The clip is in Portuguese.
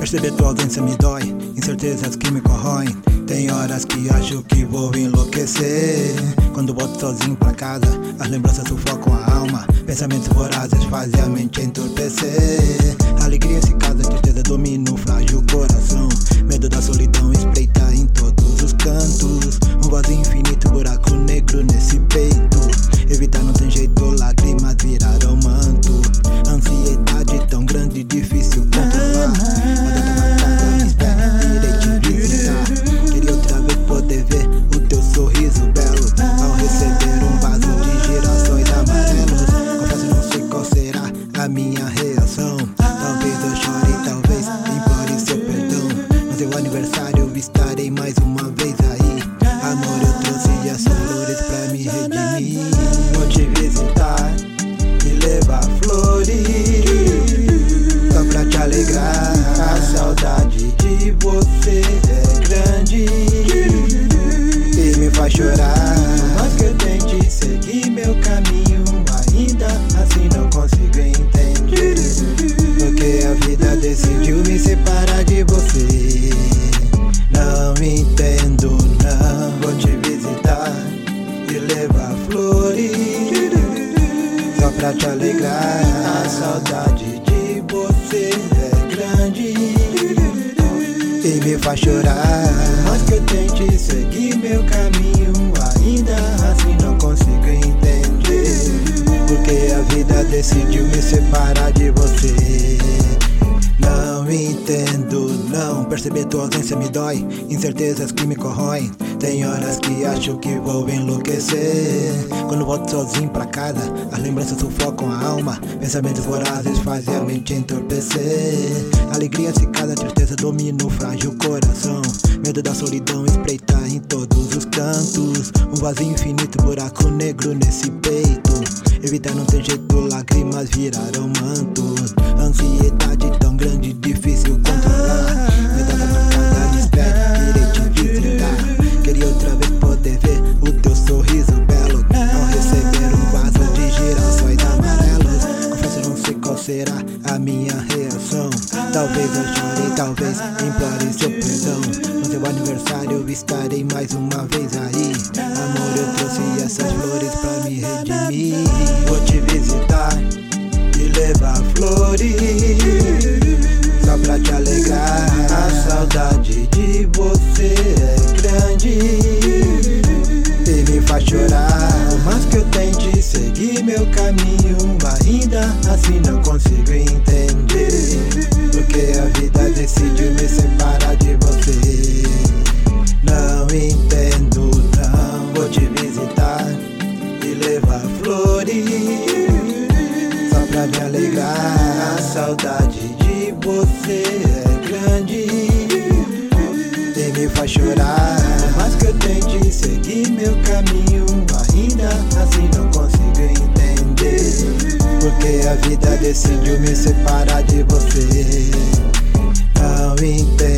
Perceber tua ausência me dói, incertezas que me corroem. Tem horas que acho que vou enlouquecer. Quando volto sozinho pra casa, as lembranças sufocam a alma. Pensamentos vorazes fazem a mente entorpecer. Alegria se casa, tristeza domina o frágil coração. Medo da solidão espreita em todos os cantos. Um vazio infinito, buraco negro nesse peito. Evitar não tem jeito, lágrimas viraram manto. Ansiedade tão grande, difícil controlar. A data marcada me espera, irei te visitar. Queria outra vez poder ver o teu sorriso belo ao receber um vaso de girassóis amarelos. Confesso, não sei qual será a minha reação. Talvez eu chore, talvez implore seu perdão. No seu aniversário eu estarei mais uma vez aí. Amor, eu trouxe essas flores pra me redimir. Vou te visitar e levar flores só pra te alegrar. A saudade de você é grande e me faz chorar. Mas que eu tente seguir meu caminho, ainda assim não consigo entender. Porque a vida decidiu me separar de você. Não entendo, não. Vou te visitar e levar flores só pra te alegrar. A saudade de você é grande e me faz chorar. Mas que eu tente seguir meu caminho, ainda assim não consigo entender. Porque a vida decidiu me separar de você. Não entendo, não. Perceber tua ausência me dói, incertezas que me corroem. Tem horas que acho que vou enlouquecer. Quando volto sozinho pra casa, as lembranças sufocam a alma. Pensamentos vorazes fazem a mente entorpecer. Alegria se casa, tristeza domina o frágil coração. Medo da solidão espreita em todos os cantos. Um vazio infinito, buraco negro nesse peito. Evitar não tem jeito, lágrimas viraram mantos. Ansiedade tão grande, difícil controlar. Medalha marcada me espera, irei te visitar. Queria outra vez poder ver o teu sorriso belo ao receber um vaso de girassóis amarelos. Confesso, não sei qual será a minha reação. Talvez eu chore, talvez implore seu perdão. No seu aniversário eu estarei mais uma vez aí. Amor, eu trouxe essas flores pra me redimir. Vou te visitar e levar flores só pra te alegrar. A saudade de você é grande e me faz chorar. Por mais que eu tente seguir meu caminho, ainda assim não consigo entender. Porque a vida decidiu me separar de você. Não entendo, não. Vou te visitar e levar flores só pra me alegrar. A saudade de você é grande e me faz chorar. Mas que eu tente seguir meu caminho, ainda assim não consigo entender. Porque a vida decidiu me separar de você. Não entendo.